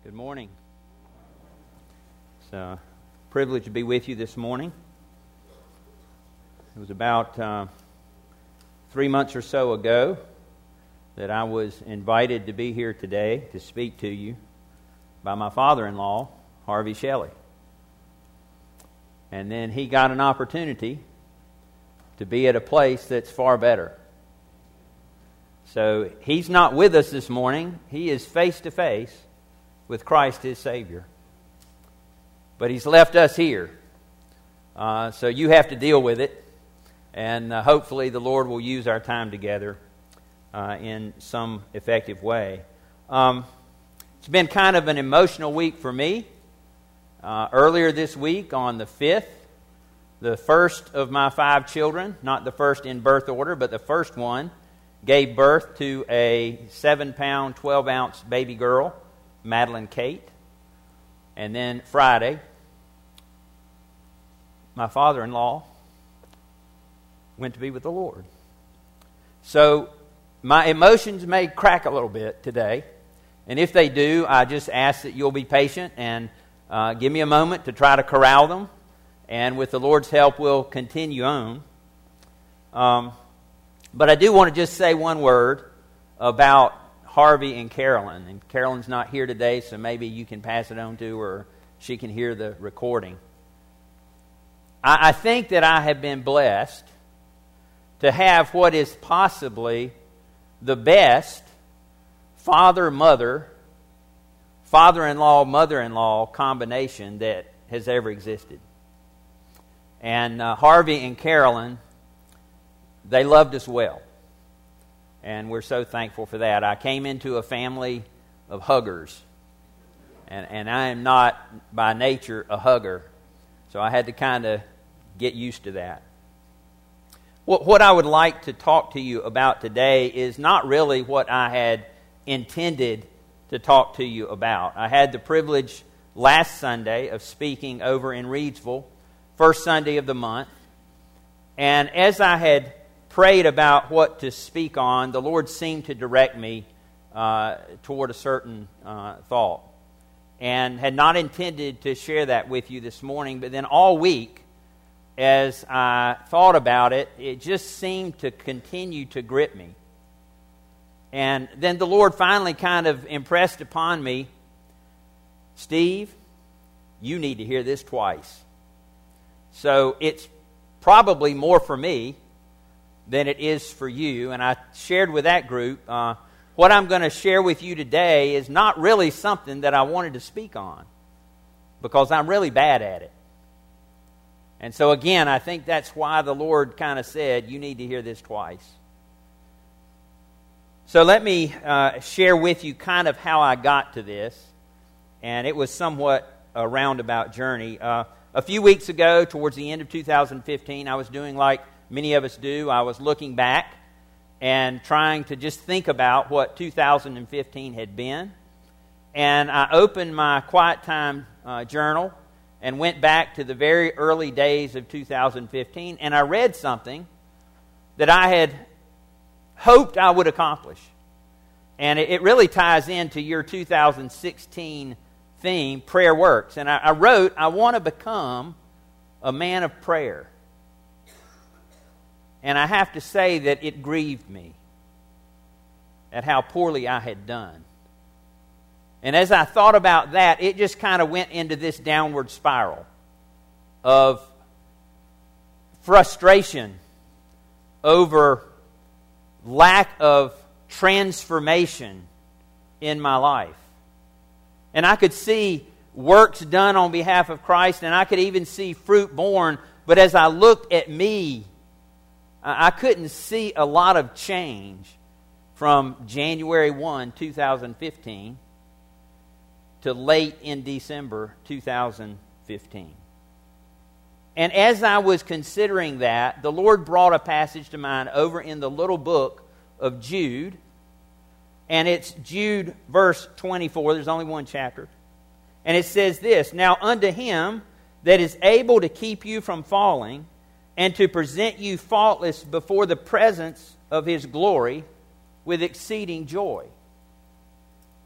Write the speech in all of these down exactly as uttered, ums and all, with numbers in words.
Good morning. It's a privilege to be with you this morning. It was about uh, three months or so ago that I was invited to be here today to speak to you by my father-in-law, Harvey Shelley. And then he got an opportunity to be at a place that's far better. So he's not with us this morning. He is face-to-face with Christ his Savior. But he's left us here. Uh, so you have to deal with it. And uh, hopefully the Lord will use our time together uh, in some effective way. Um, it's been kind of an emotional week for me. Uh, earlier this week, on the fifth, the first of my five children, not the first in birth order, but the first one, gave birth to a seven-pound, twelve-ounce baby girl, Madeline Kate. And then Friday, my father-in-law went to be with the Lord. So my emotions may crack a little bit today. And if they do, I just ask that you'll be patient and uh, give me a moment to try to corral them. And with the Lord's help, we'll continue on. Um, but I do want to just say one word about Harvey and Carolyn. And Carolyn's not here today, so maybe you can pass it on to her, or she can hear the recording. I, I think that I have been blessed to have what is possibly the best father-mother, father-in-law, mother-in-law combination that has ever existed. And uh, Harvey and Carolyn, they loved us well. And we're so thankful for that. I came into a family of huggers. And, and I am not, by nature, a hugger. So I had to kind of get used to that. What, what I would like to talk to you about today is not really what I had intended to talk to you about. I had the privilege last Sunday of speaking over in Reidsville, first Sunday of the month. And as I had prayed about what to speak on, the Lord seemed to direct me uh, toward a certain uh, thought. And had not intended to share that with you this morning, but then all week, as I thought about it, it just seemed to continue to grip me. And then the Lord finally kind of impressed upon me, Steve, you need to hear this twice. So it's probably more for me than it is for you. And I shared with that group, uh, what I'm going to share with you today is not really something that I wanted to speak on, because I'm really bad at it. And so again, I think that's why the Lord kind of said, you need to hear this twice. So let me uh, share with you kind of how I got to this. And it was somewhat a roundabout journey. Uh, a few weeks ago, towards the end of two thousand fifteen, I was doing like many of us do. I was looking back and trying to just think about what two thousand fifteen had been. And I opened my quiet time uh, journal and went back to the very early days of two thousand fifteen, and I read something that I had hoped I would accomplish. And it, it really ties into your two thousand sixteen theme, Prayer Works. And I, I wrote, I want to become a man of prayer. And I have to say that it grieved me at how poorly I had done. And as I thought about that, it just kind of went into this downward spiral of frustration over lack of transformation in my life. And I could see works done on behalf of Christ, and I could even see fruit born. But as I looked at me, I couldn't see a lot of change from January first, two thousand fifteen to late in December two thousand fifteen. And as I was considering that, the Lord brought a passage to mind over in the little book of Jude. And it's Jude verse twenty-four. There's only one chapter. And it says this, "Now unto him that is able to keep you from falling, and to present you faultless before the presence of his glory with exceeding joy."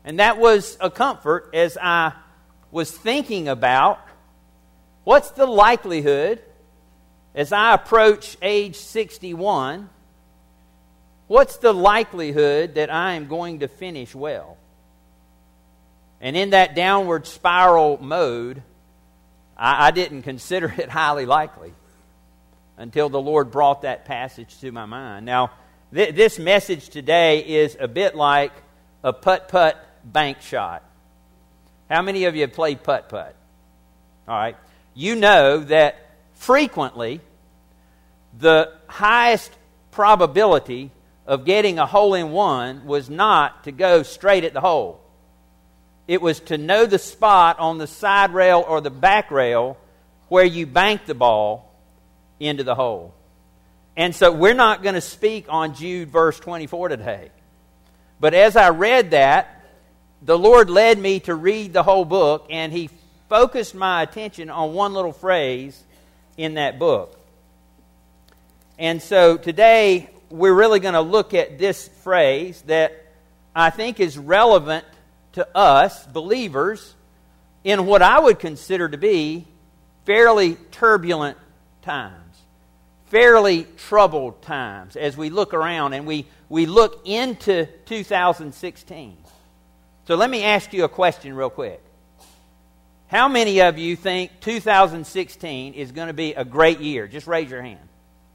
And that was a comfort as I was thinking about what's the likelihood as I approach age sixty-one, what's the likelihood that I am going to finish well? And in that downward spiral mode, I, I didn't consider it highly likely until the Lord brought that passage to my mind. Now, th- this message today is a bit like a putt-putt bank shot. How many of you have played putt-putt? All right. You know that frequently the highest probability of getting a hole-in-one was not to go straight at the hole. It was to know the spot on the side rail or the back rail where you bank the ball into the hole. And so we're not going to speak on Jude verse twenty-four today. But as I read that, the Lord led me to read the whole book, and He focused my attention on one little phrase in that book. And so today we're really going to look at this phrase that I think is relevant to us, believers, in what I would consider to be fairly turbulent times, fairly troubled times as we look around and we, we look into two thousand sixteen. So let me ask you a question real quick. How many of you think two thousand sixteen is going to be a great year? Just raise your hand.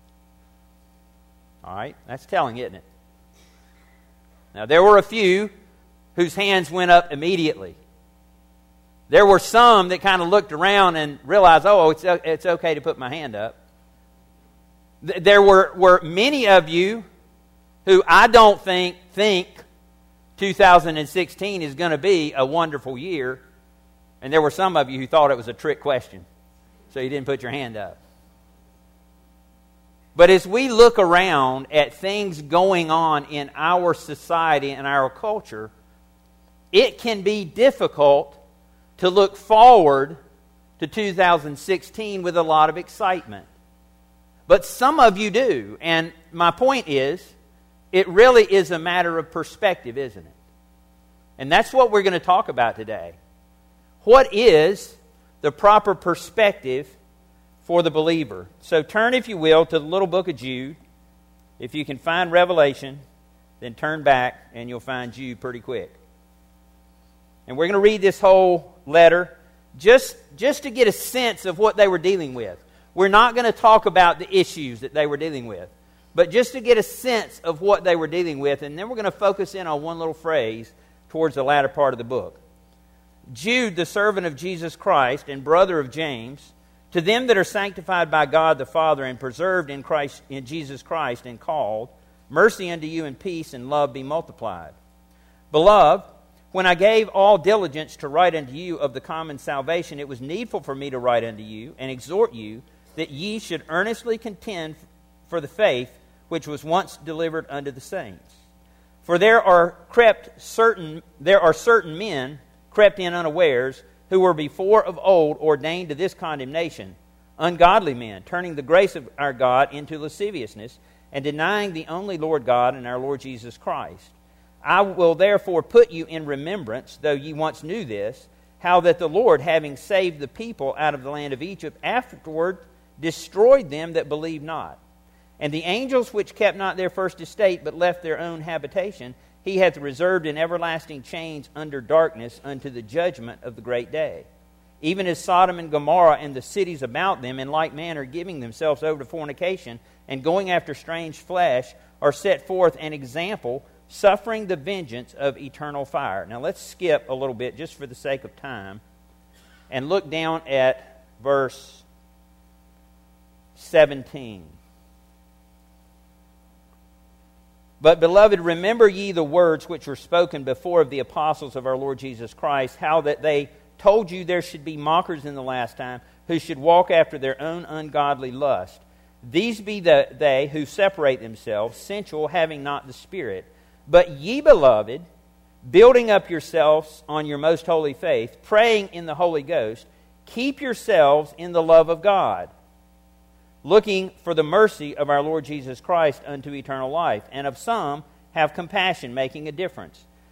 All right, that's telling, isn't it? Now, there were a few whose hands went up immediately. There were some that kind of looked around and realized, oh, it's, it's okay to put my hand up. There were, were many of you who I don't think think two thousand sixteen is going to be a wonderful year. And there were some of you who thought it was a trick question, so you didn't put your hand up. But as we look around at things going on in our society and our culture, it can be difficult to look forward to two thousand sixteen with a lot of excitement. But some of you do. And my point is, it really is a matter of perspective, isn't it? And that's what we're going to talk about today. What is the proper perspective for the believer? So turn, if you will, to the little book of Jude. If you can find Revelation, then turn back and you'll find Jude pretty quick. And we're going to read this whole letter just, just to get a sense of what they were dealing with. We're not going to talk about the issues that they were dealing with, but just to get a sense of what they were dealing with. And then we're going to focus in on one little phrase towards the latter part of the book. Jude, the servant of Jesus Christ and brother of James, to them that are sanctified by God the Father and preserved in Christ, in Jesus Christ and called, mercy unto you and peace and love be multiplied. Beloved, when I gave all diligence to write unto you of the common salvation, it was needful for me to write unto you and exhort you that ye should earnestly contend for the faith which was once delivered unto the saints. For there are crept certain there are certain men crept in unawares, who were before of old ordained to this condemnation, ungodly men, turning the grace of our God into lasciviousness, and denying the only Lord God and our Lord Jesus Christ. I will therefore put you in remembrance, though ye once knew this, how that the Lord, having saved the people out of the land of Egypt, afterward destroyed them that believed not. And the angels which kept not their first estate, but left their own habitation, he hath reserved in everlasting chains under darkness unto the judgment of the great day. Even as Sodom and Gomorrah and the cities about them in like manner giving themselves over to fornication and going after strange flesh are set forth an example, suffering the vengeance of eternal fire. Now let's skip a little bit just for the sake of time and look down at verse seventeen. But, beloved, remember ye the words which were spoken before of the apostles of our Lord Jesus Christ, how that they told you there should be mockers in the last time, who should walk after their own ungodly lust. These be the, they who separate themselves, sensual, having not the Spirit. But ye, beloved, building up yourselves on your most holy faith, praying in the Holy Ghost, keep yourselves in the love of God, looking for the mercy of our Lord Jesus Christ unto eternal life. And of some have compassion, making a difference,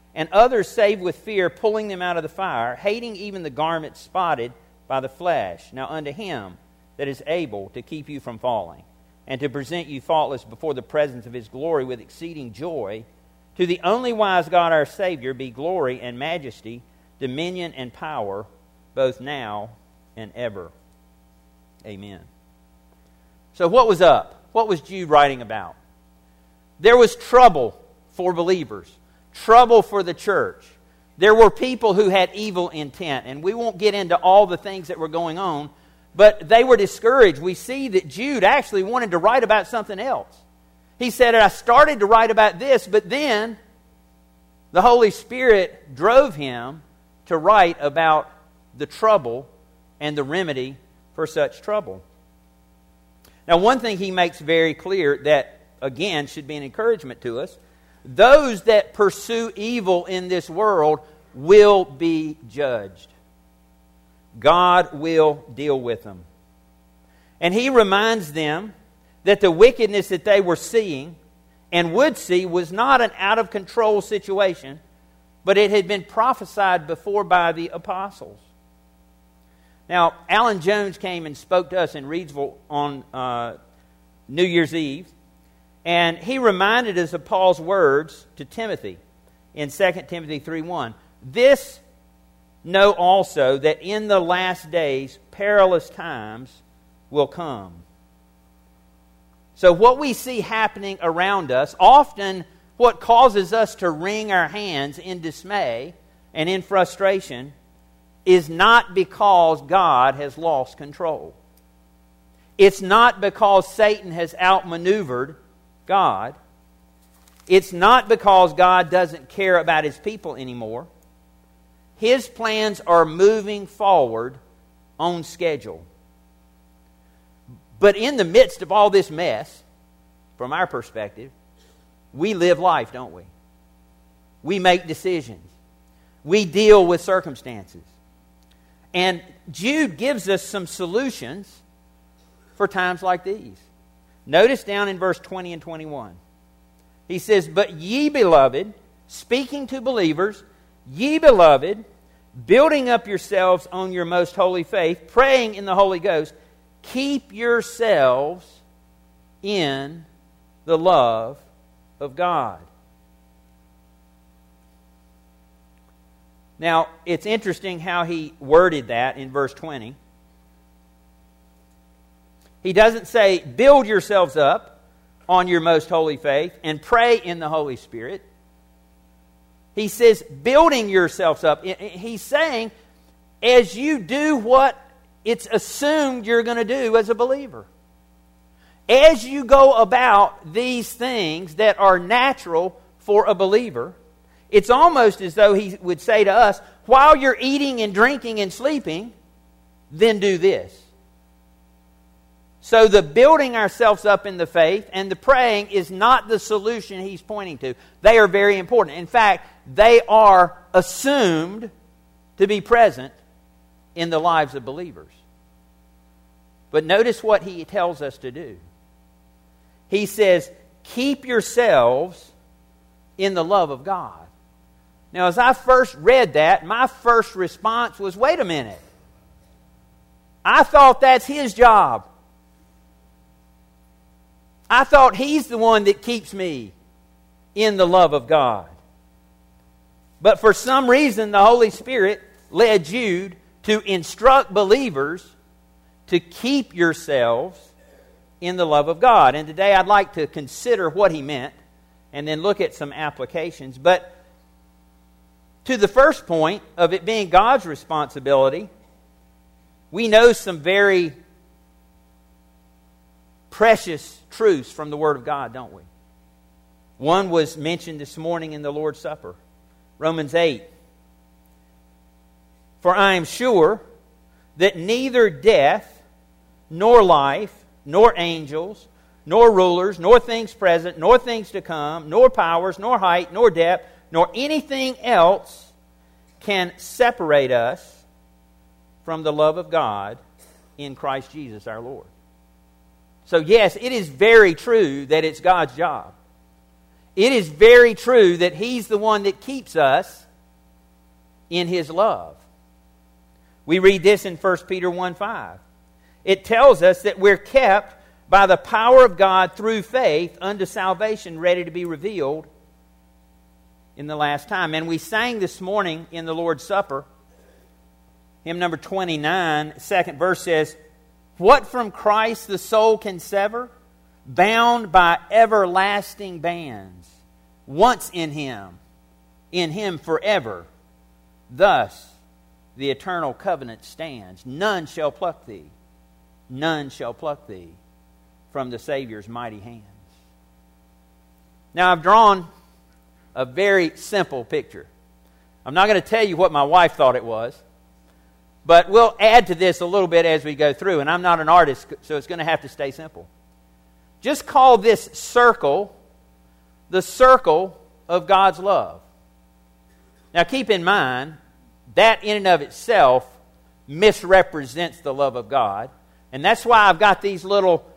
and others save with fear, pulling them out of the fire, hating even the garment spotted by the flesh. Now unto him that is able to keep you from falling, and to present you faultless before the presence of his glory with exceeding joy, to the only wise God our Savior be glory and majesty, dominion and power, both now and ever. Amen. So what was up? What was Jude writing about? There was trouble for believers, trouble for the church. There were people who had evil intent, and we won't get into all the things that were going on, but they were discouraged. We see that Jude actually wanted to write about something else. He said, I started to write about this, but then the Holy Spirit drove him to write about the trouble and the remedy for such trouble. Now, one thing he makes very clear that, again, should be an encouragement to us: those that pursue evil in this world will be judged. God will deal with them. And he reminds them that the wickedness that they were seeing and would see was not an out-of-control situation, but it had been prophesied before by the apostles. Now, Alan Jones came and spoke to us in Reidsville on uh, New Year's Eve, and he reminded us of Paul's words to Timothy in Second Timothy three one. This know also that in the last days perilous times will come. So what we see happening around us, often what causes us to wring our hands in dismay and in frustration, is not because God has lost control. It's not because Satan has outmaneuvered God. It's not because God doesn't care about his people anymore. His plans are moving forward on schedule. But in the midst of all this mess, from our perspective, we live life, don't we? We make decisions. We deal with circumstances. And Jude gives us some solutions for times like these. Notice down in verse twenty and twenty-one. He says, "But ye beloved," speaking to believers, "ye beloved, building up yourselves on your most holy faith, praying in the Holy Ghost, keep yourselves in the love of God." Now, it's interesting how he worded that in verse twenty. He doesn't say, build yourselves up on your most holy faith and pray in the Holy Spirit. He says, building yourselves up. He's saying, as you do what it's assumed you're going to do as a believer, as you go about these things that are natural for a believer, it's almost as though he would say to us, while you're eating and drinking and sleeping, then do this. So the building ourselves up in the faith and the praying is not the solution he's pointing to. They are very important. In fact, they are assumed to be present in the lives of believers. But notice what he tells us to do. He says, keep yourselves in the love of God. Now, as I first read that, my first response was, wait a minute. I thought that's his job. I thought he's the one that keeps me in the love of God. But for some reason, the Holy Spirit led Jude to instruct believers to keep yourselves in the love of God. And today I'd like to consider what he meant and then look at some applications. But to the first point of it being God's responsibility, we know some very precious truths from the Word of God, don't we? One was mentioned this morning in the Lord's Supper. Romans eight. For I am sure that neither death, nor life, nor angels, nor rulers, nor things present, nor things to come, nor powers, nor height, nor depth, nor anything else can separate us from the love of God in Christ Jesus our Lord. So yes, it is very true that it's God's job. it is very true that He's the one that keeps us in His love. We read this in First Peter one five. It tells us that we're kept by the power of God through faith unto salvation, ready to be revealed in the last time. And we sang this morning in the Lord's Supper, hymn number twenty-nine, second verse says, "What from Christ the soul can sever? Bound by everlasting bands. Once in Him, in Him forever. Thus the eternal covenant stands. None shall pluck thee, none shall pluck thee from the Savior's mighty hands." Now I've drawn a very simple picture. I'm not going to tell you what my wife thought it was, but we'll add to this a little bit as we go through. And I'm not an artist, so it's going to have to stay simple. Just call this circle the circle of God's love. Now keep in mind, that in and of itself misrepresents the love of God. And that's why I've got these little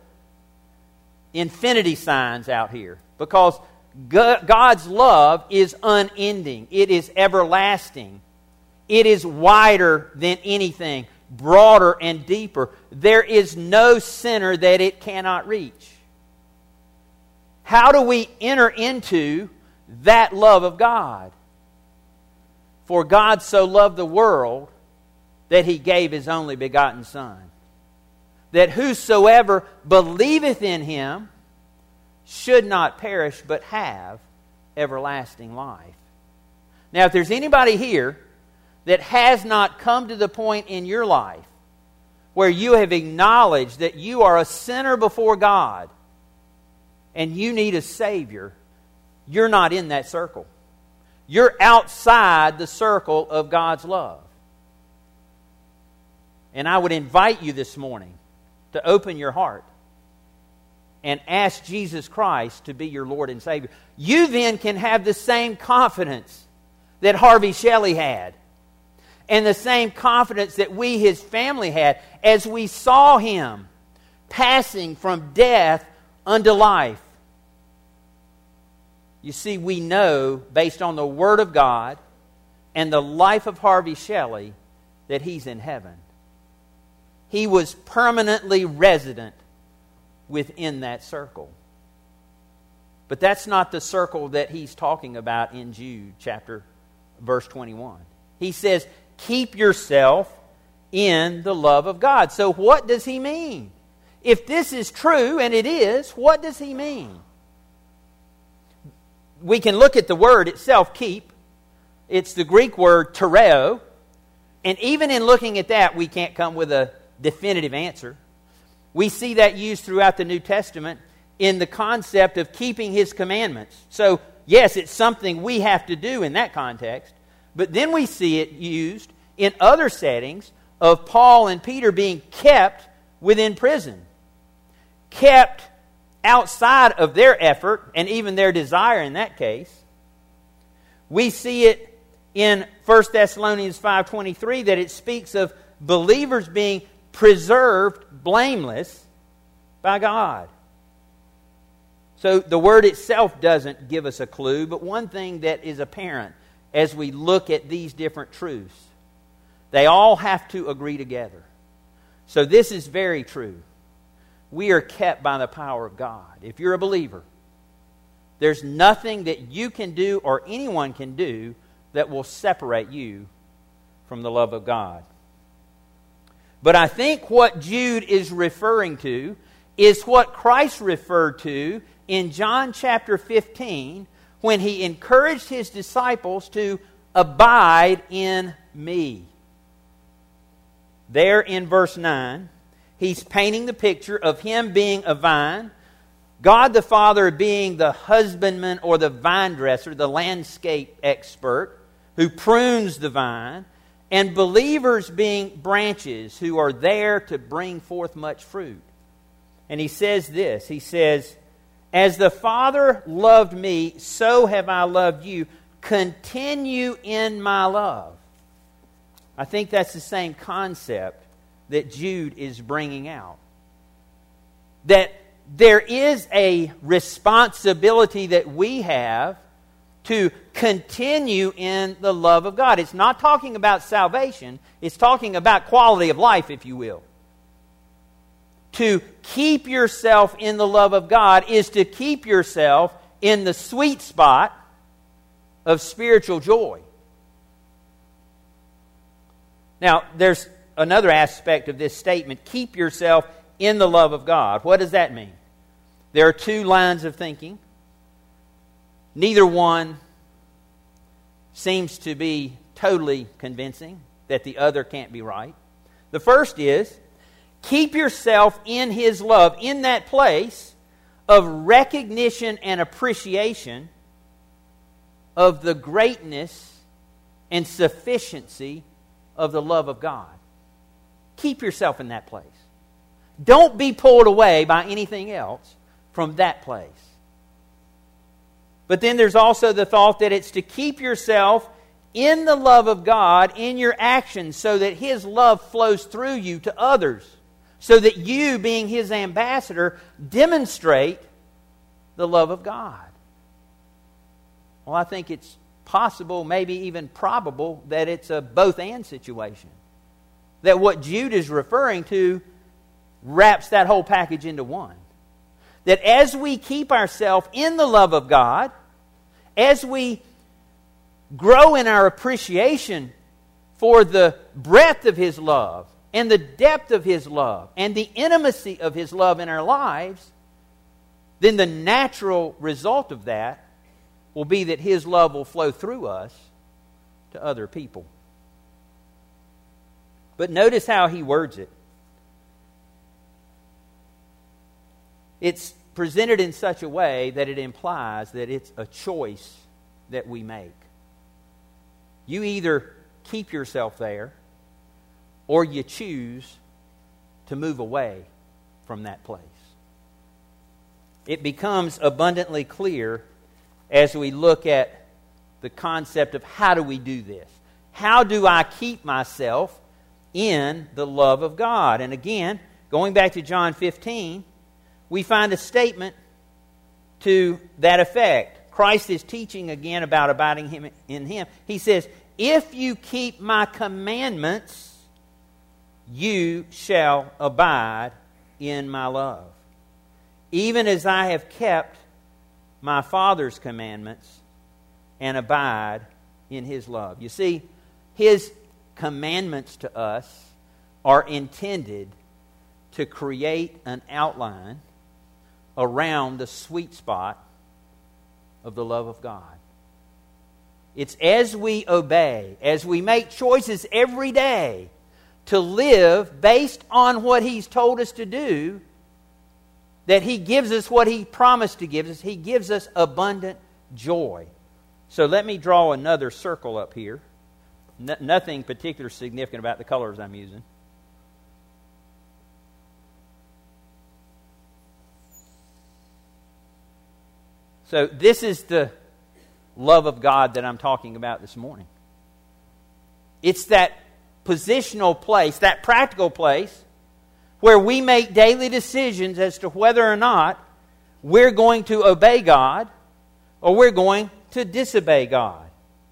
infinity signs out here. Because God's love is unending. It is everlasting. It is wider than anything, broader and deeper. There is no center that it cannot reach. How do we enter into that love of God? For God so loved the world that He gave His only begotten Son, that whosoever believeth in Him should not perish but have everlasting life. Now, if there's anybody here that has not come to the point in your life where you have acknowledged that you are a sinner before God and you need a Savior, you're not in that circle. You're outside the circle of God's love. And I would invite you this morning to open your heart and ask Jesus Christ to be your Lord and Savior. You then can have the same confidence that Harvey Shelley had, and the same confidence that we, his family, had as we saw him passing from death unto life. You see, we know, based on the Word of God and the life of Harvey Shelley, that he's in heaven. He was permanently resident within that circle. But that's not the circle that he's talking about in Jude chapter verse twenty-one. He says, keep yourself in the love of God. So what does he mean? If this is true, and it is, what does he mean? We can look at the word itself, keep. It's the Greek word tereo. And even in looking at that, we can't come with a definitive answer. We see that used throughout the New Testament in the concept of keeping His commandments. So, yes, it's something we have to do in that context. But then we see it used in other settings of Paul and Peter being kept within prison. Kept outside of their effort and even their desire in that case. We see it in First Thessalonians five twenty-three that it speaks of believers being preserved blameless by God. So the word itself doesn't give us a clue, but one thing that is apparent as we look at these different truths, they all have to agree together. So this is very true. We are kept by the power of God. If you're a believer, there's nothing that you can do or anyone can do that will separate you from the love of God. But I think what Jude is referring to is what Christ referred to in John chapter fifteen when He encouraged His disciples to abide in me. There in verse nine, He's painting the picture of Him being a vine, God the Father being the husbandman or the vine dresser, the landscape expert who prunes the vine, and believers being branches who are there to bring forth much fruit. And He says this, He says, as the Father loved me, so have I loved you. Continue in my love. I think that's the same concept that Jude is bringing out. That there is a responsibility that we have to continue in the love of God. It's not talking about salvation. It's talking about quality of life, if you will. To keep yourself in the love of God is to keep yourself in the sweet spot of spiritual joy. Now, there's another aspect of this statement. Keep yourself in the love of God. What does that mean? There are two lines of thinking. Neither one seems to be totally convincing that the other can't be right. The first is, keep yourself in His love, in that place of recognition and appreciation of the greatness and sufficiency of the love of God. Keep yourself in that place. Don't be pulled away by anything else from that place. But then there's also the thought that it's to keep yourself in the love of God in your actions so that His love flows through you to others. So that you, being His ambassador, demonstrate the love of God. Well, I think it's possible, maybe even probable, that it's a both-and situation. That what Jude is referring to wraps that whole package into one. That as we keep ourselves in the love of God, as we grow in our appreciation for the breadth of His love, and the depth of His love, and the intimacy of His love in our lives, then the natural result of that will be that His love will flow through us to other people. But notice how he words it. It's presented in such a way that it implies that it's a choice that we make. You either keep yourself there, or you choose to move away from that place. It becomes abundantly clear as we look at the concept of how do we do this? How do I keep myself in the love of God? And again, going back to John fifteen, we find a statement to that effect. Christ is teaching again about abiding him in Him. He says, "If you keep my commandments, you shall abide in my love. Even as I have kept my Father's commandments and abide in His love." You see, His commandments to us are intended to create an outline around the sweet spot of the love of God. It's as we obey, as we make choices every day to live based on what He's told us to do, that He gives us what He promised to give us. He gives us abundant joy. So let me draw another circle up here. No, nothing particular significant about the colors I'm using. So this is the love of God that I'm talking about this morning. It's that positional place, that practical place, where we make daily decisions as to whether or not we're going to obey God or we're going to disobey God.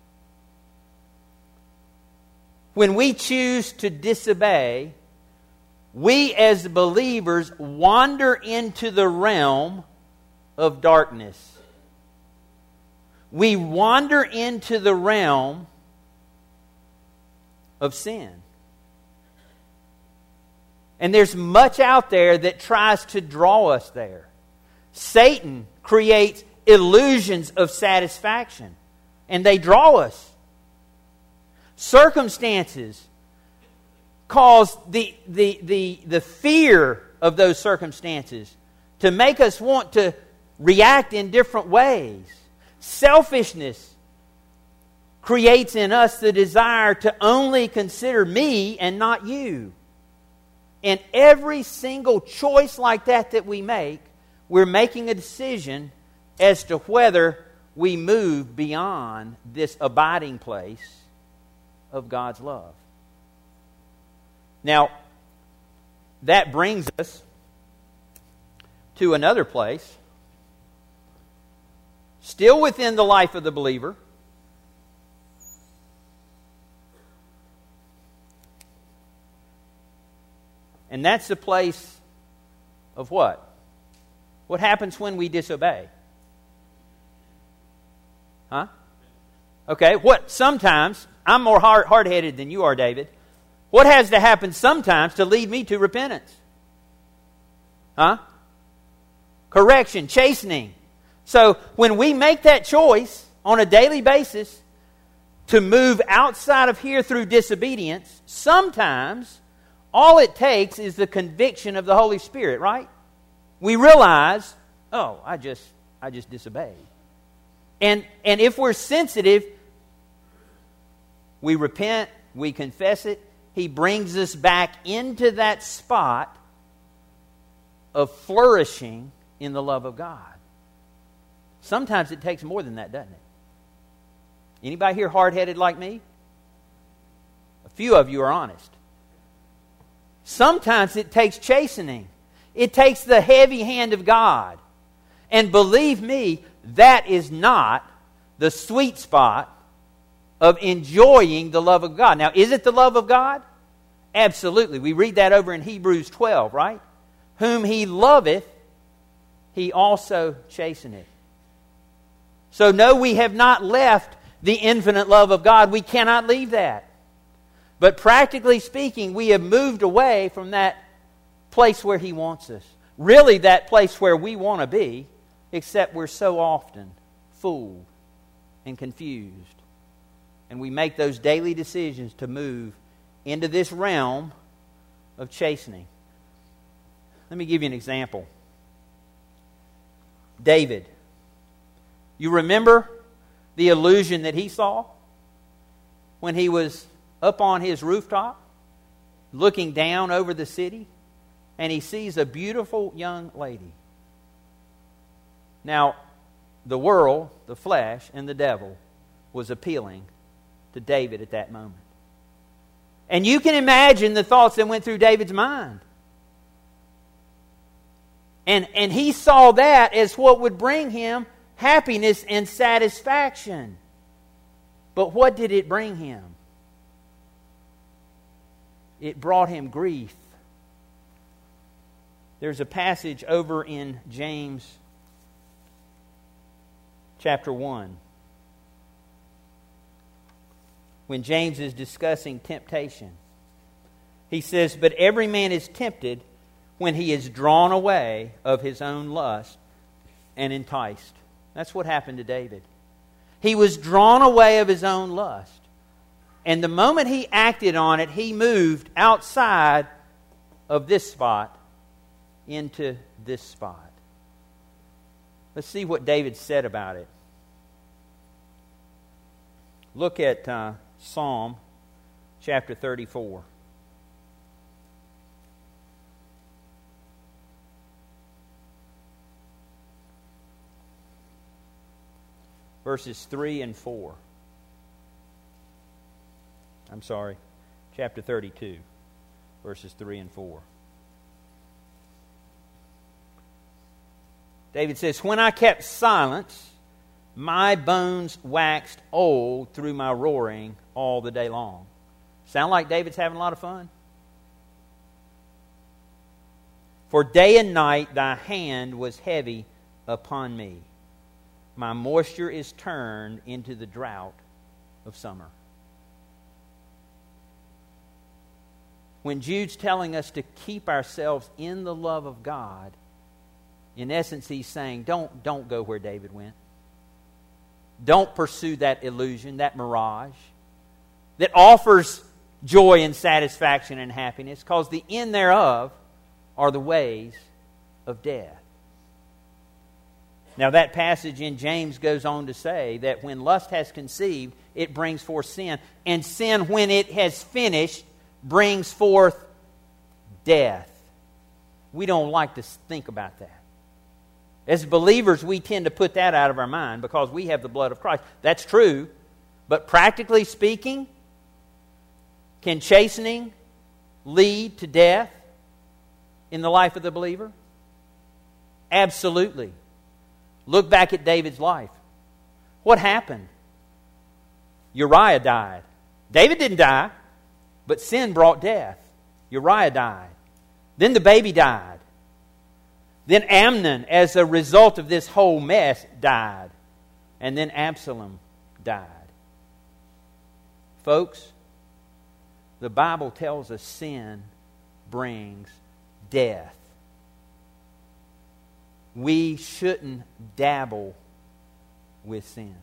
When we choose to disobey, we as believers wander into the realm of darkness. We wander into the realm of sin. And there's much out there that tries to draw us there. Satan creates illusions of satisfaction, and they draw us. Circumstances cause the, the, the, the fear of those circumstances to make us want to react in different ways. Selfishness creates in us the desire to only consider me and not you. And every single choice like that that we make, we're making a decision as to whether we move beyond this abiding place of God's love. Now, that brings us to another place, still within the life of the believer. And that's the place of what? What happens when we disobey? Huh? Okay, what sometimes, I'm more hard, hard-headed than you are, David. What has to happen sometimes to lead me to repentance? Huh? Correction, chastening. So when we make that choice on a daily basis to move outside of here through disobedience, sometimes all it takes is the conviction of the Holy Spirit, right? We realize, oh, I just I just disobeyed. And and if we're sensitive, we repent, we confess it. He brings us back into that spot of flourishing in the love of God. Sometimes it takes more than that, doesn't it? Anybody here hard-headed like me? A few of you are honest. Sometimes it takes chastening. It takes the heavy hand of God. And believe me, that is not the sweet spot of enjoying the love of God. Now, is it the love of God? Absolutely. We read that over in Hebrews twelve, right? Whom He loveth, He also chasteneth. So no, we have not left the infinite love of God. We cannot leave that. But practically speaking, we have moved away from that place where He wants us. Really that place where we want to be, except we're so often fooled and confused. And we make those daily decisions to move into this realm of chastening. Let me give you an example. David. You remember the illusion that he saw when he was up on his rooftop looking down over the city, and he sees a beautiful young lady. Now, the world, the flesh, and the devil was appealing to David at that moment. And you can imagine the thoughts that went through David's mind. And, and he saw that as what would bring him happiness and satisfaction. But what did it bring him? It brought him grief. There's a passage over in James chapter one. When James is discussing temptation. He says, but every man is tempted when he is drawn away of his own lust and enticed. That's what happened to David. He was drawn away of his own lust. And the moment he acted on it, he moved outside of this spot into this spot. Let's see what David said about it. Look at uh, Psalm chapter thirty-four. Verses three and four. I'm sorry, chapter thirty-two, verses three and four. David says, when I kept silence, my bones waxed old through my roaring all the day long. Sound like David's having a lot of fun? For day and night thy hand was heavy upon me. My moisture is turned into the drought of summer. When Jude's telling us to keep ourselves in the love of God, in essence he's saying, don't, don't go where David went. Don't pursue that illusion, that mirage that offers joy and satisfaction and happiness, because the end thereof are the ways of death. Now that passage in James goes on to say that when lust has conceived, it brings forth sin. And sin, when it has finished, brings forth death. We don't like to think about that. As believers, we tend to put that out of our mind because we have the blood of Christ. That's true. But practically speaking, can chastening lead to death in the life of the believer? Absolutely. Look back at David's life. What happened? Uriah died. David didn't die, but sin brought death. Uriah died. Then the baby died. Then Amnon, as a result of this whole mess, died. And then Absalom died. Folks, the Bible tells us sin brings death. We shouldn't dabble with sin.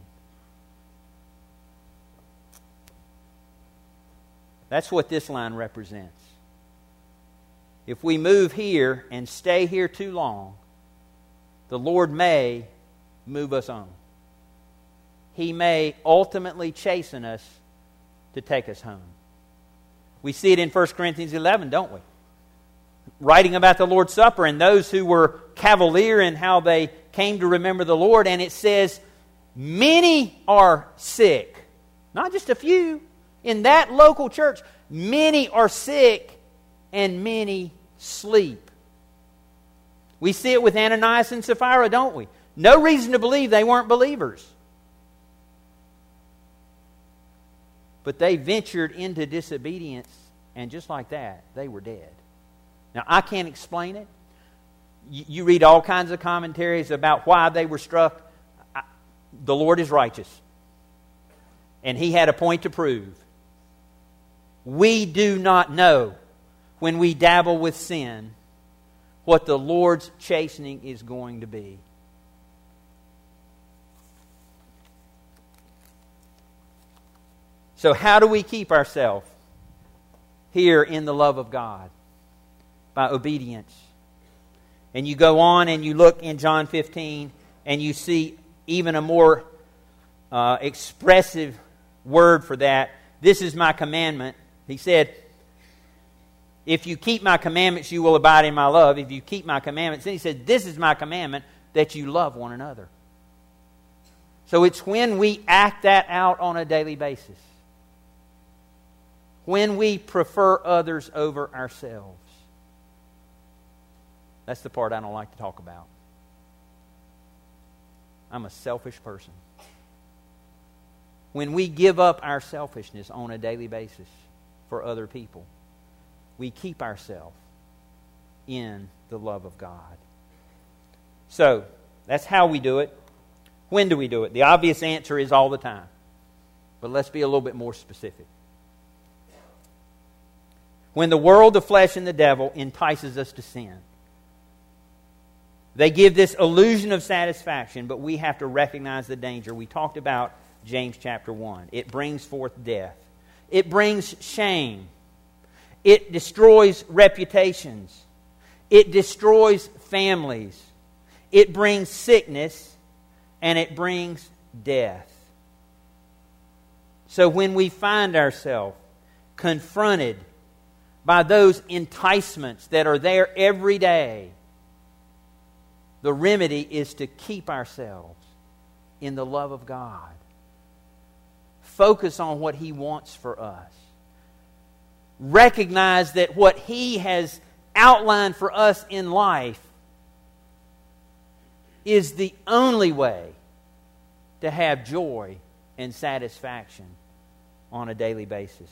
That's what this line represents. If we move here and stay here too long, the Lord may move us on. He may ultimately chasten us to take us home. We see it in First Corinthians eleven, don't we? Writing about the Lord's Supper and those who were cavalier in how they came to remember the Lord. And it says, many are sick. Not just a few. In that local church, many are sick and many sleep. We see it with Ananias and Sapphira, don't we? No reason to believe they weren't believers. But they ventured into disobedience, and just like that, they were dead. Now, I can't explain it. You, you read all kinds of commentaries about why they were struck. I, the Lord is righteous. And He had a point to prove. We do not know, when we dabble with sin, what the Lord's chastening is going to be. So how do we keep ourselves here in the love of God? By obedience. And you go on and you look in John fifteen and you see even a more uh, expressive word for that. This is my commandment. He said, if you keep my commandments, you will abide in my love. If you keep my commandments. Then he said, this is my commandment, that you love one another. So it's when we act that out on a daily basis. When we prefer others over ourselves. That's the part I don't like to talk about. I'm a selfish person. When we give up our selfishness on a daily basis for other people, we keep ourselves in the love of God. So, that's how we do it. When do we do it? The obvious answer is all the time. But let's be a little bit more specific. When the world, the flesh, and the devil entices us to sin. They give this illusion of satisfaction, but we have to recognize the danger. We talked about James chapter one. It brings forth death. It brings shame. It destroys reputations. It destroys families. It brings sickness, and it brings death. So when we find ourselves confronted by those enticements that are there every day, the remedy is to keep ourselves in the love of God. Focus on what He wants for us. Recognize that what He has outlined for us in life is the only way to have joy and satisfaction on a daily basis.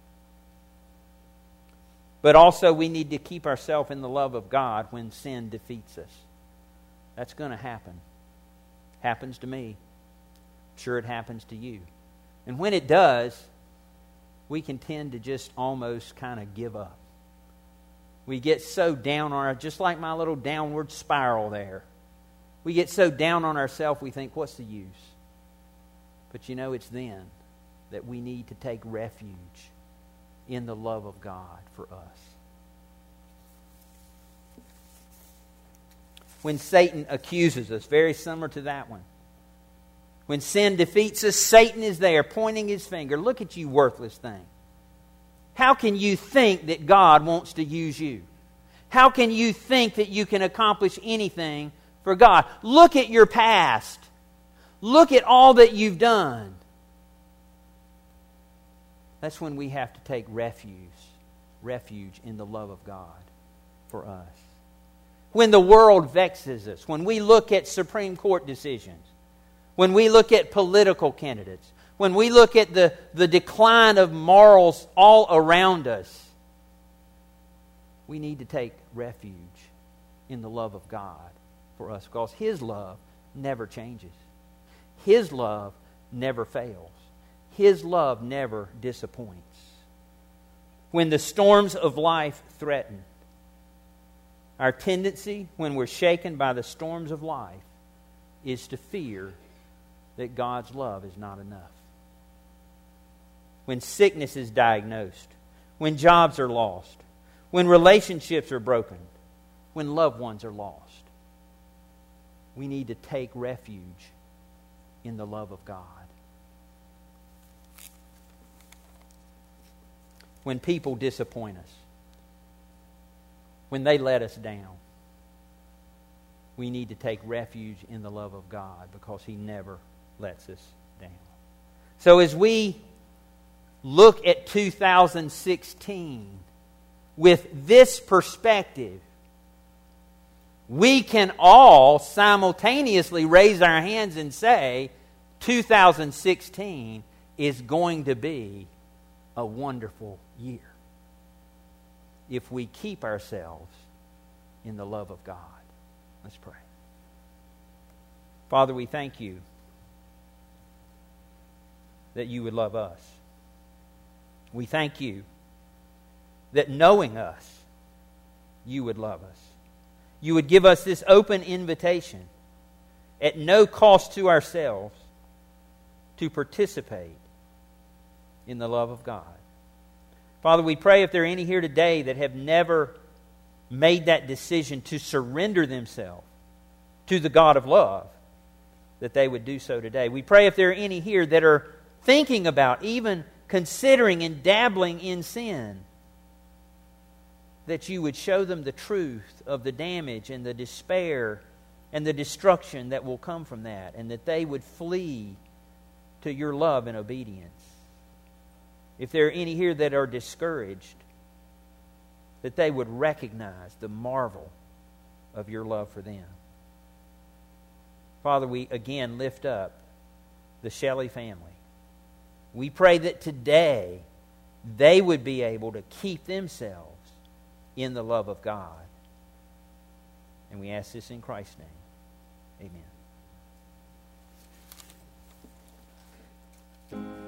But also we need to keep ourselves in the love of God when sin defeats us. That's going to happen. Happens to me. I'm sure it happens to you. And when it does, we can tend to just almost kind of give up. We get so down on our, just like my little downward spiral there. We get so down on ourselves we think, what's the use? But you know, it's then that we need to take refuge in the love of God for us. When Satan accuses us, very similar to that one. When sin defeats us, Satan is there pointing his finger. Look at you, worthless thing. How can you think that God wants to use you? How can you think that you can accomplish anything for God? Look at your past. Look at all that you've done. That's when we have to take refuge, refuge in the love of God for us. when the world vexes us, when we look at Supreme Court decisions, when we look at political candidates, when we look at the, the decline of morals all around us, we need to take refuge in the love of God for us, because His love never changes. His love never fails. His love never disappoints. When the storms of life threaten, our tendency when we're shaken by the storms of life is to fear that God's love is not enough. When sickness is diagnosed, when jobs are lost, when relationships are broken, when loved ones are lost, we need to take refuge in the love of God. When people disappoint us, when they let us down, we need to take refuge in the love of God, because He never lets us down. So as we look at two thousand sixteen with this perspective, we can all simultaneously raise our hands and say, two thousand sixteen is going to be a wonderful year if we keep ourselves in the love of God. Let's pray. Father, we thank You that You would love us. We thank You that knowing us, You would love us. You would give us this open invitation at no cost to ourselves to participate in the love of God. Father, we pray if there are any here today that have never made that decision to surrender themselves to the God of love, that they would do so today. We pray if there are any here that are thinking about, even considering and dabbling in sin, that You would show them the truth of the damage and the despair and the destruction that will come from that, and that they would flee to Your love and obedience. If there are any here that are discouraged, that they would recognize the marvel of Your love for them. Father, we again lift up the Shelley family. We pray that today they would be able to keep themselves in the love of God. And we ask this in Christ's name. Amen.